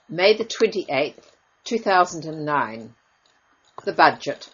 May the 28th, 2009. The Budget.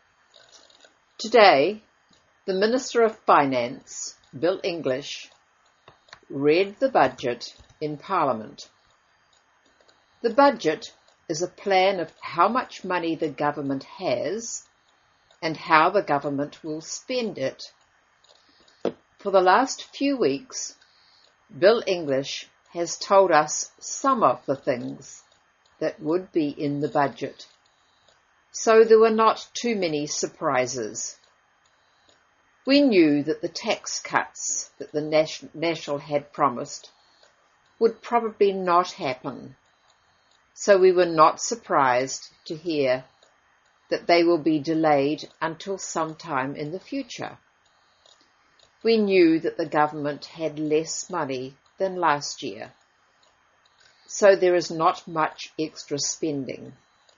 Today, the Minister of Finance, Bill English, read the budget in Parliament. The budget is a plan of how much money the government has and how the government will spend it. For the last few weeks, Bill English has told us some of the things that would be in the budget, so there were not too many surprises. We knew that the tax cuts that the National had promised would probably not happen, so we were not surprised to hear that they will be delayed until sometime in the future. We knew that the government had less money than last year, so there is not much extra spending.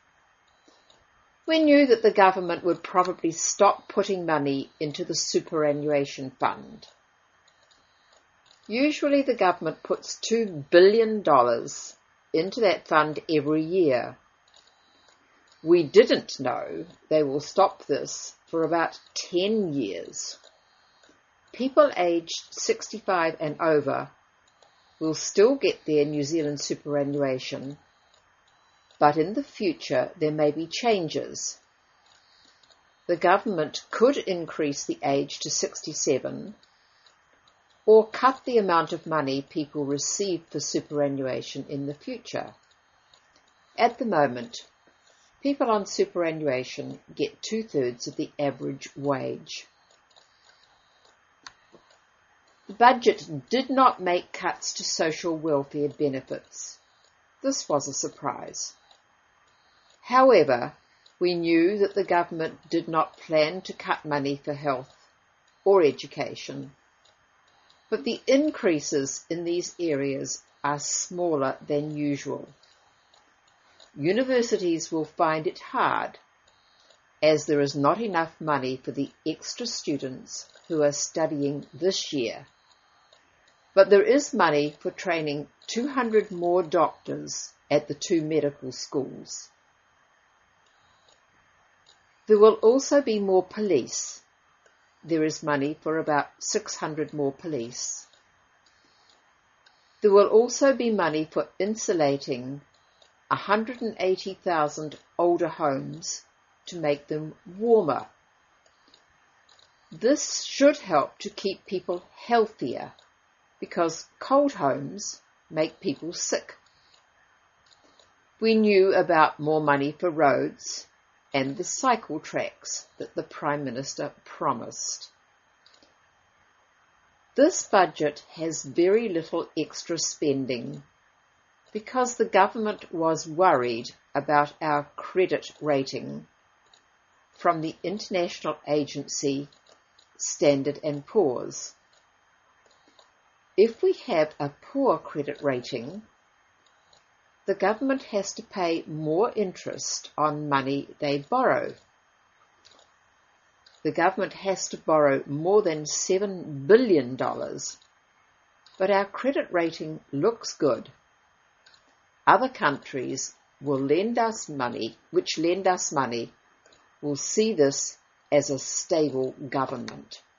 We knew that the government would probably stop putting money into the superannuation fund. Usually the government puts $2 billion into that fund every year. We didn't know they will stop this for about 10 years. People aged 65 and over will still get their New Zealand superannuation, but in the future there may be changes. The government could increase the age to 67 or cut the amount of money people receive for superannuation in the future. At the moment, people on superannuation get 2/3 of the average wage. The budget did not make cuts to social welfare benefits. This was a surprise. However, we knew that the government did not plan to cut money for health or education, but the increases in these areas are smaller than usual. Universities will find it hard, as there is not enough money for the extra students who are studying this year. But there is money for training 200 more doctors at the 2 medical schools. There will also be more police. There is money for about 600 more police. There will also be money for insulating 180,000 older homes to make them warmer. This should help to keep people healthier, because cold homes make people sick. We knew about more money for roads and the cycle tracks that the Prime Minister promised. This budget has very little extra spending because the government was worried about our credit rating from the international agency Standard & Poor's. If we have a poor credit rating, the government has to pay more interest on money they borrow. The government has to borrow more than $7 billion, but our credit rating looks good. Other countries will lend us money, will see this as a stable government.